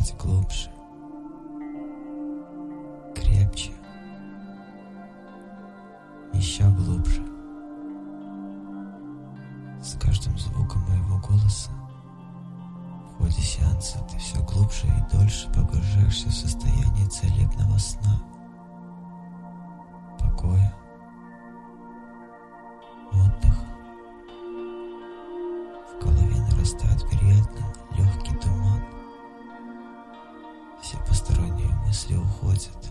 дышать глубже, крепче, еще глубже. С каждым звуком моего голоса в ходе сеанса ты все глубже и дольше погружаешься в состояние целебного сна, покоя, отдыха. В голове нарастает приятный легкий туман. Все посторонние мысли уходят.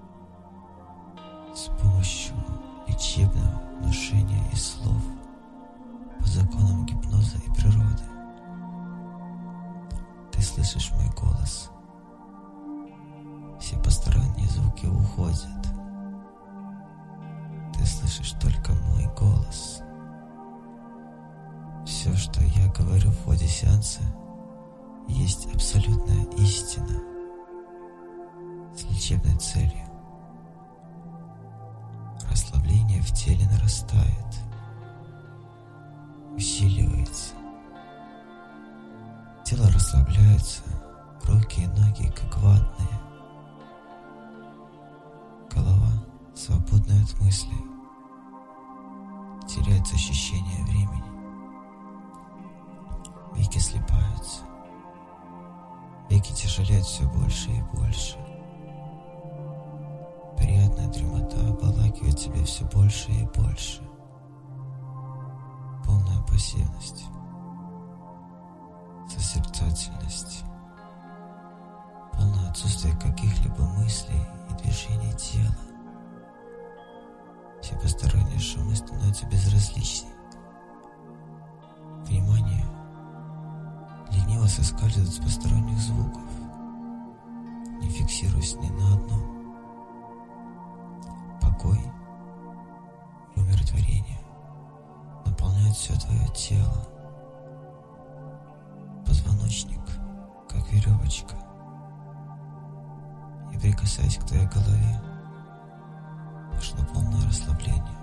С помощью лечебного внушения и слов по законам гипноза и природы ты слышишь мой голос. Все посторонние звуки уходят. Ты слышишь только мой голос. Все, что я говорю в ходе сеанса, есть абсолютная истина с лечебной целью. Расслабление в теле нарастает, усиливается. Тело расслабляется, руки и ноги как ватные. Голова свободная от мыслей. Теряется ощущение времени. Веки слипаются. Веки тяжелеют все больше и больше. Приятная дремота обволакивает тебя все больше и больше. Полная пассивность, созерцательность, полное отсутствие каких-либо мыслей и движений тела. Все посторонние шумы становятся безразличней. Внимание лениво соскальзывает с посторонних звуков, не фиксируясь ни на одном. Покой и умиротворение наполняют все твое тело. Позвоночник, как веревочка. И прикасаясь к твоей голове, пошло полное расслабление.